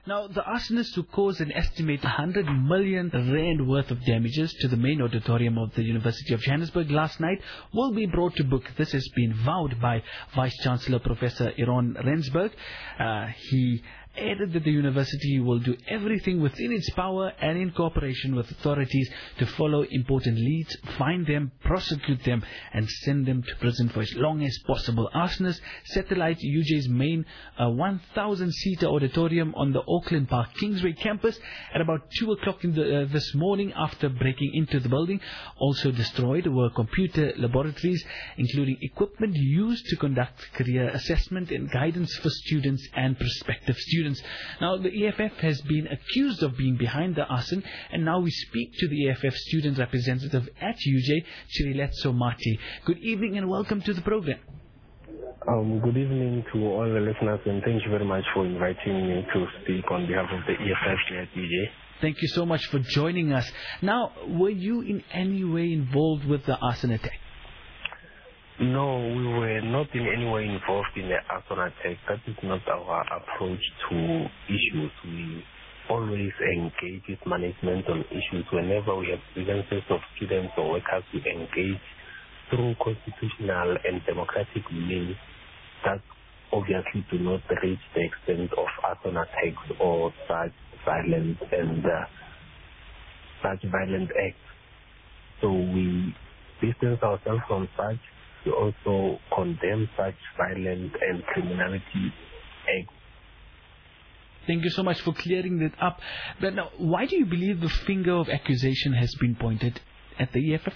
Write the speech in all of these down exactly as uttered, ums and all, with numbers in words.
Now, the arsonists who caused an estimated one hundred million rand worth of damages to the main auditorium of the University of Johannesburg last night will be brought to book. This has been vowed by Vice-Chancellor Professor Iron Rensburg. Uh, he added that the university will do everything within its power and in cooperation with authorities to follow important leads, find them, prosecute them, and send them to prison for as long as possible. Arsonists satellite U J's main uh, one thousand seater auditorium on the Auckland Park Kingsway campus at about two o'clock in the, uh, this morning after breaking into the building. Also destroyed were computer laboratories, including equipment used to conduct career assessment and guidance for students and prospective students. Now, the E F F has been accused of being behind the arson, and now we speak to the E F F student representative at U J, Chiriletso Mati. Good evening and welcome to the program. Um, good evening to all the listeners, and thank you very much for inviting me to speak on behalf of the E F F here at U J. Thank you so much for joining us. Now, were you in any way involved with the arson attack? No, we were not in any way involved in the arson attack. That is not our approach to issues. We always engage with management on issues. Whenever we have grievances of students or workers, we engage through constitutional and democratic means that obviously do not reach the extent of arson attacks or such violent and uh, such violent acts. So we distance ourselves from such. We also condemn such violent and criminality acts. Thank you so much for clearing that up. But now, why do you believe the finger of accusation has been pointed at the E F F?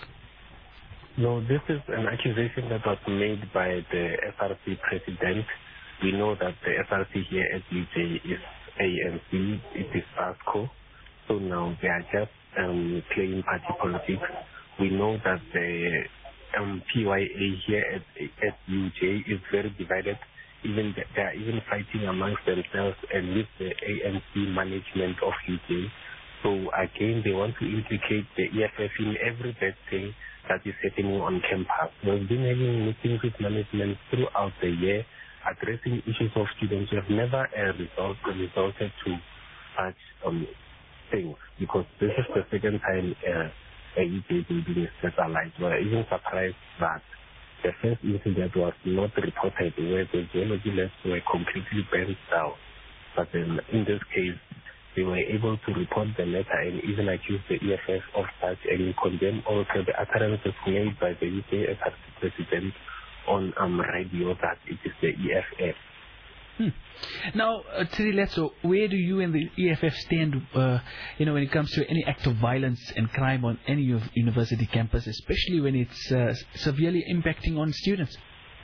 No, this is an accusation that was made by the S R C president. We know that the S R C here at U J is A N C, it is ASCO. So now they are just um, playing party politics. We know that the Um, P Y A here at, at U J is very divided. Even they are even fighting amongst themselves and with the A N C management of U J. So again, they want to implicate the E F F in every bad thing that is happening on campus. We've been having meetings with management throughout the year addressing issues of students. We have never uh, result, resulted to such um, things because this is the second time uh, a U J building is set alight. We are even surprised that the first incident was not reported where the geology labs were completely burnt down. But then in this case, they were able to report the matter and even accuse the E F F of such and condemn also the utterances made by the U J S R C president on um, radio that it is the E F F. Hmm. Now, uh, Chiriletso, where do you and the E F F stand, uh, you know, when it comes to any act of violence and crime on any university campus, especially when it's uh, severely impacting on students?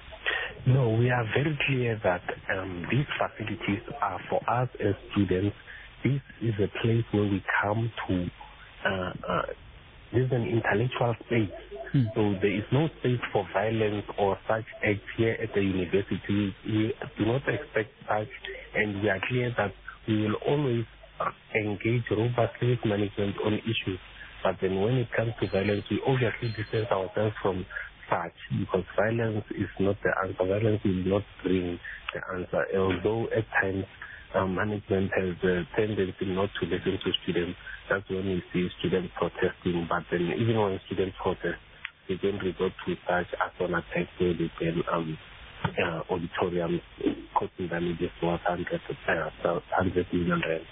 No, we are very clear that um, these facilities are for us as students. This is a place where we come to, uh, uh, this is an intellectual space. Hmm. So there is no space for violence or such acts here at the university. We do not expect such, and we are clear that we will always uh, engage robustly with management on issues. But then when it comes to violence, we obviously distance ourselves from such because violence is not the answer. Violence will not bring the answer. Although at times uh, management has a tendency not to listen to students, that's when we see students protesting. But then even when students protest, they then resort to such arson attacks where they can um, uh, auditoriums costing damages worth one hundred million rand.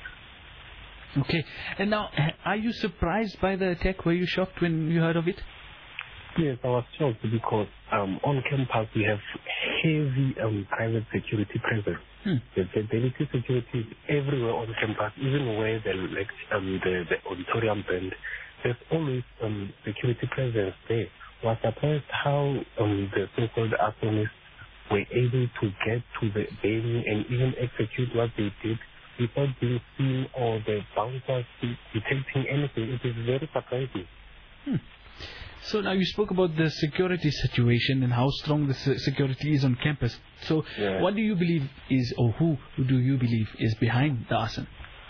Okay. And now, are you surprised by the attack? Were you shocked when you heard of it? Yes, I was shocked because um, on campus we have heavy um, private security presence. Hmm. The, the military security is everywhere on campus, even where the, like, um, the, the auditorium burned. There's always um, security presence there. I was surprised how um, the so-called arsonists were able to get to the venue and even execute what they did without being seen or the bouncers detecting anything. It is very surprising. Hmm. So now you spoke about the security situation and how strong the security is on campus. So yeah. What do you believe is, or who do you believe is behind the arson?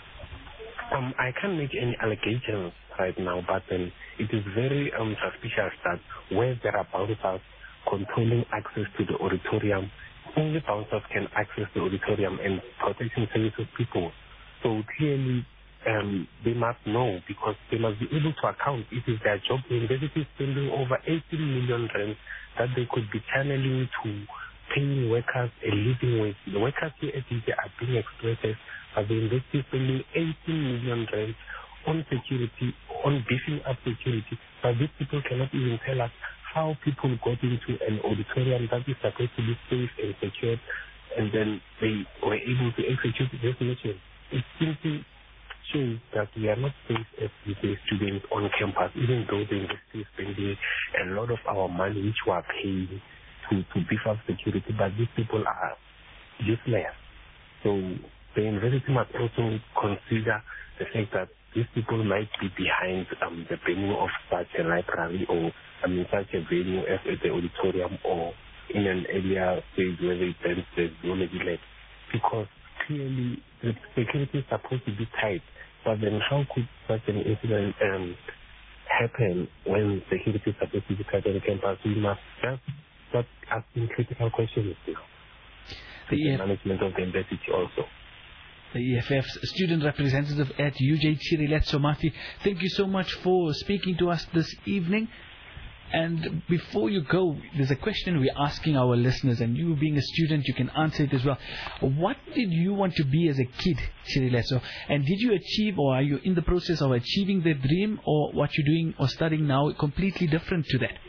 Um, I can't make any allegations right now, but um, it is very um, suspicious that where there are bouncers controlling access to the auditorium, only bouncers can access the auditorium and protection services people So clearly, um, they must know, because they must be able to account. It is their job. The university is spending over eighteen million rand that they could be channeling to paying workers a living wage. The workers here at D J are being exploited, but the university is spending eighteen million rand on security, on beefing up security. But these people cannot even tell us how people got into an auditorium that is supposed to be safe and secured, and then they were able to execute this mission. It simply shows that we are not safe as D J students on campus, even though the university is spending a lot of our money, which we are paying to, to beef up security, but these people are useless. So the university must also consider the fact that these people might be behind um, the venue of such a library, or I mean such a venue as at the auditorium, or in an area stage where they dance the zoology lab, because clearly the security is supposed to be tight. But then how could such an incident um, happen when security is supposed to be tight on the campus? We must just start asking critical questions now. The E F- management of the university also. The E F F's student representative at U J, Chirilet Somati, thank you so much for speaking to us this evening. And before you go, there's a question we're asking our listeners, and you being a student, you can answer it as well. What did you want to be as a kid, Chirileso? And did you achieve, or are you in the process of achieving the dream, or what you're doing or studying now completely different to that?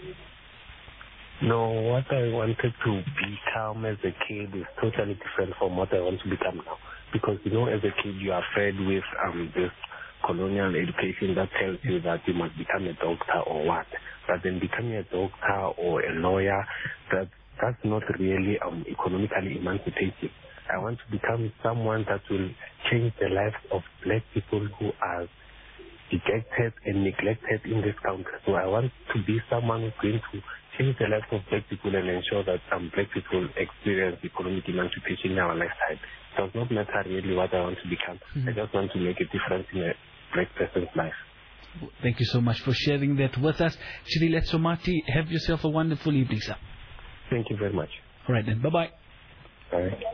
No, what I wanted to become as a kid is totally different from what I want to become now. Because, you know, as a kid, you are fed with um, this colonial education that tells you that you must become a doctor or what. But then becoming a doctor or a lawyer, that that's not really um, economically emancipating. I want to become someone that will change the lives of black people who are dejected and neglected in this country. So I want to be someone who's going to change the lives of black people and ensure that some black people experience economic emancipation in our lifetime. It does not matter really what I want to become. Mm-hmm. I just want to make a difference in a black person's life. Thank you so much for sharing that with us. Chirilet Somati, have yourself a wonderful evening, sir. Thank you very much. All right then, bye-bye. Bye.